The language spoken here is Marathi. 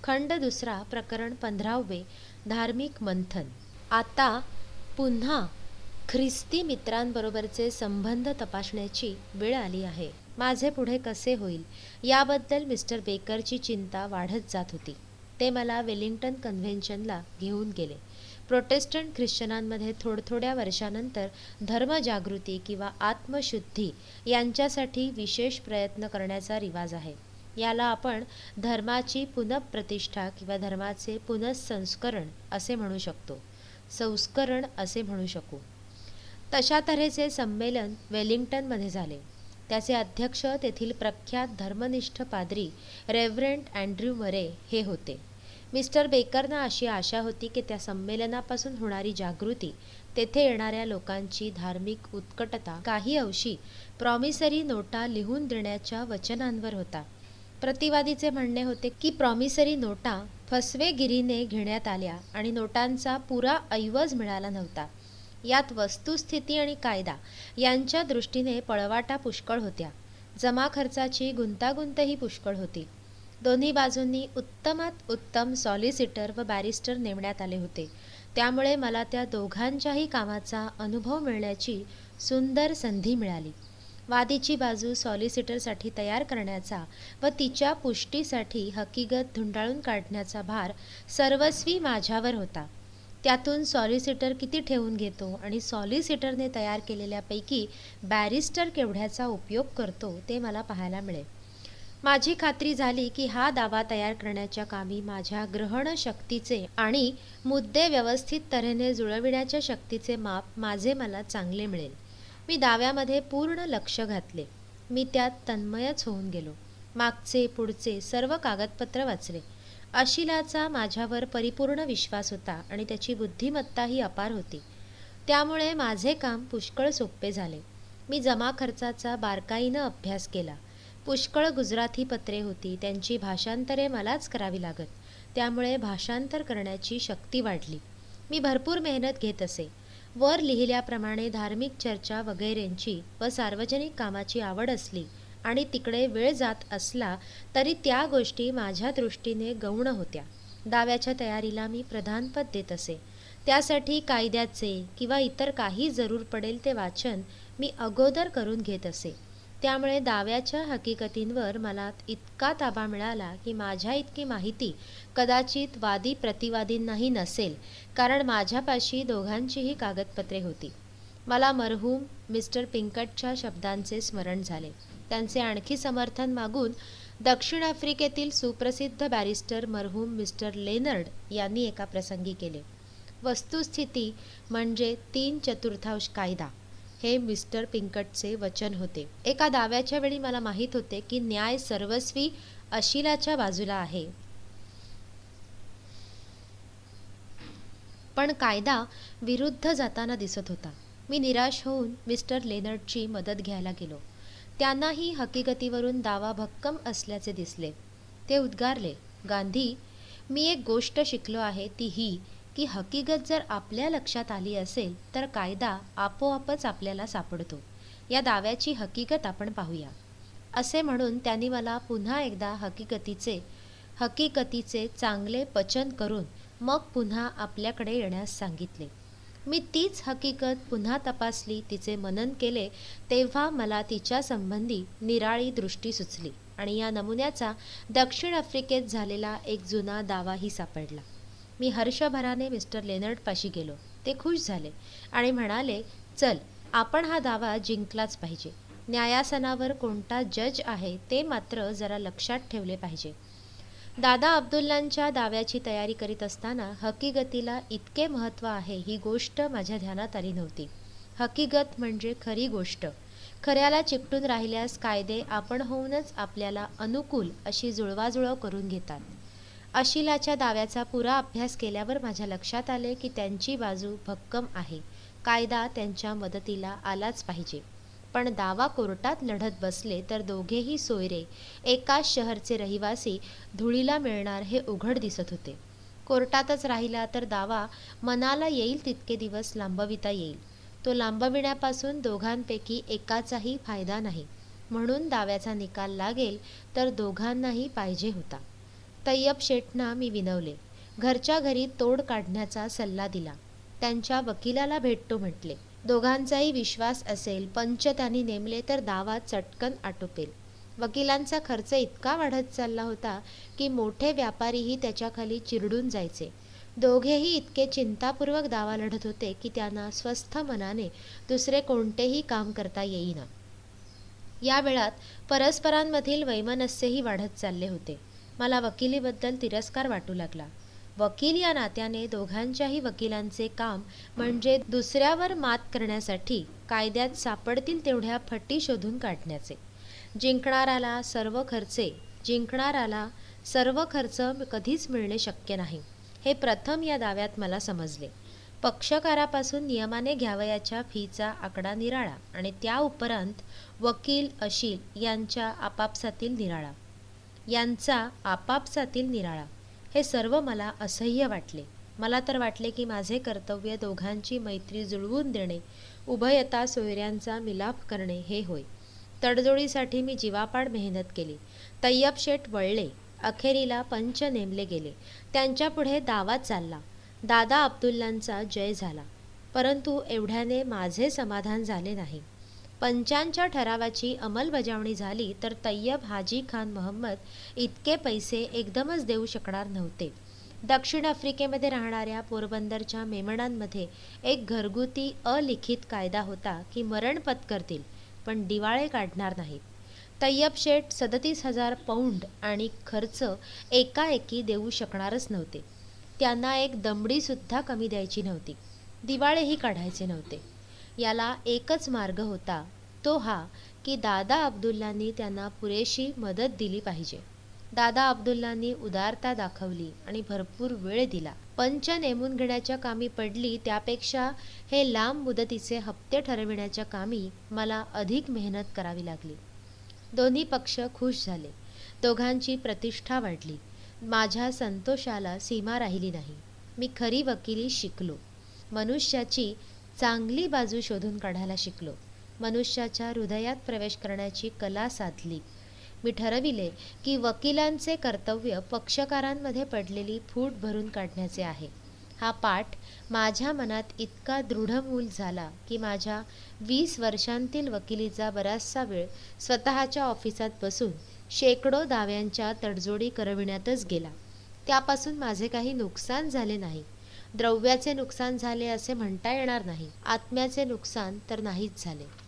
खंड दुसरा, प्रकरण 15वे, धार्मिक मंथन. आता पुन्हा ख्रिस्ती मित्रांबरोबरचे संबंध तपासण्याची वेळ आली आहे. माझे पुढे कसे होईल याबद्दल मिस्टर बेकरची चिंता वाढत जात होती. ते मला वेलिंग्टन कन्व्हेन्शनला घेऊन गेले. प्रोटेस्टंट ख्रिश्चनांमध्ये थोड्या वर्षानंतर धर्मजागृती किंवा आत्मशुद्धी यांच्यासाठी विशेष प्रयत्न करण्याचा रिवाज आहे. याला आपण धर्माची पुनःप्रतिष्ठा किंवा धर्माचे पुनःसंस्करण असे म्हणू शकतो, संस्करण असे म्हणू शकू. तशा तऱ्हेचे संमेलन वेलिंग्टनमध्ये झाले. त्याचे अध्यक्ष तेथील प्रख्यात धर्मनिष्ठ पाद्री रेव्हरंड अँड्र्यू मरे हे होते. मिस्टर बेकरना अशी आशा होती की त्या संमेलनापासून होणारी जागृती, तेथे येणाऱ्या लोकांची धार्मिक उत्कटता काही अंशी प्रॉमिसरी नोटा लिहून देण्याच्या वचनांवर होता. प्रतिवादीचे म्हणणे होते की प्रॉमिसरी नोटा फसवेगिरीने घेण्यात आल्या आणि नोटांचा पुरा ऐवज मिळाला नव्हता. यात वस्तुस्थिती आणि कायदा यांच्या दृष्टीने पळवाटा पुष्कळ होत्या. जमा खर्चाची गुंतागुंतही पुष्कळ होती. दोन्ही बाजूंनी उत्तमात उत्तम सॉलिसिटर व बॅरिस्टर नेमण्यात आले होते. त्यामुळे मला त्या दोघांच्याही कामाचा अनुभव मिळण्याची सुंदर संधी मिळाली. वादीची बाजू सॉलिसिटरसाठी तयार करण्याचा व तिच्या पुष्टीसाठी हकीकत धुंडाळून काढण्याचा भार सर्वस्वी माझ्यावर होता. त्यातून सॉलिसिटर किती ठेवून घेतो आणि सॉलिसिटरने तयार केलेल्यापैकी बॅरिस्टर केवढ्याचा उपयोग करतो ते मला पाहायला मिळेल. माझी खात्री झाली की हा दावा तयार करण्याच्या कामी माझ्या ग्रहणशक्तीचे आणि मुद्दे व्यवस्थित तऱ्हेने जुळविण्याच्या शक्तीचे माप माझे मला चांगले मिळेल. मी दाव्यामध्ये पूर्ण लक्ष घातले. मी त्यात तन्मयच होऊन गेलो. मागचे पुढचे सर्व कागदपत्र वाचले. अशिलाचा माझ्यावर परिपूर्ण विश्वास होता आणि त्याची बुद्धिमत्ताही अपार होती. त्यामुळे माझे काम पुष्कळ सोपे झाले. मी जमा खर्चाचा बारकाईनं अभ्यास केला. पुष्कळ गुजराती पत्रे होती, त्यांची भाषांतरे मलाच करावी लागत. त्यामुळे भाषांतर करण्याची शक्ती वाढली. मी भरपूर मेहनत घेत असे. वर लिहिल्याप्रमाणे धार्मिक चर्चा वगैरेंची व सार्वजनिक कामाची आवड असली आणि तिकडे वेळ जात असला तरी त्या गोष्टी माझ्या दृष्टीने गौण होत्या. दाव्याच्या तयारीला मी प्रधानपद देत असे. त्यासाठी कायद्याचे किंवा इतर काही जरूर पडेल ते वाचन मी अगोदर करून घेत असे. त्यामुळे दाव्याच्या हकीकतींवर मला इतका ताबा मिळाला की माझ्या इतकी माहिती कदाचित वादी प्रतिवादींनाही नसेल, कारण माझ्यापाशी दोघांचीही कागदपत्रे होती. मला मरहूम मिस्टर पिंकटच्या शब्दांचे स्मरण झाले. त्यांचे आणखी समर्थन मागून दक्षिण आफ्रिकेतील सुप्रसिद्ध बॅरिस्टर मरहूम मिस्टर लेनर्ड यांनी एका प्रसंगी केले. वस्तुस्थिती म्हणजे 3/4 कायदा हे मिस्टर पिंकटचे वचन होते. एका दाव्याच्या वेळी मला माहीत होते की न्याय सर्वस्वी अशिलाच्या बाजूला आहे, पण कायदा विरुद्ध जाताना दिसत होता. मी निराश होऊन मिस्टर लेनर्डची मदत घ्यायला गेलो. त्यांनाही हकीकतीवरून दावा भक्कम असल्याचे दिसले. ते उद्गारले, गांधी, मी एक गोष्ट शिकलो आहे, ती ही की हकीकत जर आपल्या लक्षात आली असेल तर कायदा आपोआपच आपल्याला सापडतो. या दाव्याची हकीकत आपण पाहूया. असे म्हणून त्यांनी मला पुन्हा एकदा हकीकतीचे चांगले पचन करून मग पुन्हा आपल्याकडे येण्यास सांगितले. मी तीच हकीकत पुन्हा तपासली, तिचे मनन केले, तेव्हा मला तिच्या संबंधी निराळी दृष्टी सुचली आणि या नमुन्याचा दक्षिण आफ्रिकेत झालेला एक जुना दावाही सापडला. मी हर्षभराने मिस्टर लेनर्डपाशी गेलो. ते खुश झाले आणि म्हणाले, चल, आपण हा दावा जिंकलाच पाहिजे. न्यायासनावर कोणता जज आहे ते मात्र जरा लक्षात ठेवले पाहिजे. दादा अब्दुल्लांच्या दाव्याची तयारी करीत असताना हकीकतीला इतके महत्त्व आहे ही गोष्ट माझ्या ध्यानात आली नव्हती. हकीकत म्हणजे खरी गोष्ट. खऱ्याला चिकटून राहिल्यास कायदे आपण होऊनच आपल्याला अनुकूल अशी जुळवाजुळव करून घेतात. अशिलाच्या दाव्याचा पुरा अभ्यास केल्यावर माझ्या लक्षात आले की त्यांची बाजू भक्कम आहे. कायदा त्यांच्या मदतीला आलाच पाहिजे. पण दावा कोर्टात लढत बसले तर दोघेही सोयरे, एकाच शहरचे रहिवासी, धुळीला मिळणार हे उघड दिसत होते. कोर्टातच राहिला तर दावा मनाला येईल तितके दिवस लांबविता येईल. तो लांबविण्यापासून दोघांपैकी एकाचाही फायदा नाही. म्हणून दाव्याचा निकाल लागेल तर दोघांनाही पाहिजे होता. तय्यब शेठना मी विनवले. घरच्या घरी तोड काढण्याचा सल्ला दिला. त्यांच्या वकिलाला भेटतो म्हटले. दोघांचाही विश्वास असेल, पंच त्यांनी नेमले तर दावा चटकन आटोपेल. वकिलांचा खर्च इतका वाढत चालला होता की मोठे व्यापारीही त्याच्याखाली चिरडून जायचे. दोघेही इतके चिंतापूर्वक दावा लढत होते की त्यांना स्वस्थ मनाने दुसरे कोणतेही काम करता येईना. या वेळात परस्परांमधील वैमनस्यही वाढत चालले होते. मला वकिलीबद्दल तिरस्कार वाटू लागला. वकील या नात्याने दोघांच्याही वकिलांचे काम म्हणजे दुसऱ्यावर मात करण्यासाठी कायद्यात सापडतील तेवढ्या फटी शोधून काढण्याचे. जिंकणाराला सर्व खर्च कधीच मिळणे शक्य नाही, हे प्रथम या दाव्यात मला समजले. पक्षकारापासून नियमाने घ्यावयाच्या फीचा आकडा निराळा आणि त्या उपरांत वकील अशील यांचा आपापसातील निराळा हे सर्व मला असह्य वाटले. मला तर वाटले की माझे कर्तव्य दोघांची मैत्री जुळवून देणे, उभयता सोयऱ्यांचा मिलाप करणे हे होय. तडजोडीसाठी मी जीवापाड मेहनत केली. तय्यब शेठ वळले. अखेरीला पंच नेमले गेले. त्यांच्यापुढे दावा चालला. दादा अब्दुल्लांचा जय झाला. परंतु एवढ्याने माझे समाधान झाले नाही. पंचांच्या ठरावाची अंमलबजावणी झाली तर तय्यब हाजी खान महम्मद इतके पैसे एकदमच देऊ शकणार नव्हते. दक्षिण आफ्रिकेमध्ये राहणाऱ्या पोरबंदरच्या मेमणांमध्ये एक घरगुती अलिखित कायदा होता की मरण पत्करतील पण दिवाळे काढणार नाहीत. तय्यब शेठ 37,000 पौंड आणि खर्च एकाएकी देऊ शकणारच नव्हते. त्यांना एक दमडीसुद्धा कमी द्यायची नव्हती. दिवाळेही काढायचे नव्हते. याला एकच मार्ग होता, तो हा की दादा अब्दुल्लांनी त्यांना पुरेशी मदत दिली पाहिजे. दादा अब्दुल्लांनी उदारता दाखवली आणि भरपूर वेळ दिला. पंच नेमून घेण्याच्या कामी पडली त्यापेक्षा हे लांब मुदतीचे हप्ते ठरविण्याच्या कामी मला अधिक मेहनत करावी लागली. दोन्ही पक्ष खुश झाले. दोघांची प्रतिष्ठा वाढली. माझ्या संतोषाला सीमा राहिली नाही. मी खरी वकिली शिकलो. मनुष्याची चांगली बाजू शोधून काढायला शिकलो. मनुष्याच्या हृदयात प्रवेश करण्याची कला साधली. मी ठरविले की वकिलांचे कर्तव्य पक्षकारांमध्ये पडलेली फूट भरून काढण्याचे आहे. हा पाठ माझ्या मनात इतका दृढमूल झाला की माझ्या 20 वर्षांतील वकिलीचा बराचसा वेळ स्वतःच्या ऑफिसात बसून शेकडो दाव्यांच्या तडजोडी करविण्यातच गेला. त्यापासून माझे काही नुकसान झाले नाही. द्रव्याचे नुकसान झाले असे म्हणता येणार नाही. आत्म्याचे नुकसान तर नाहीच झाले.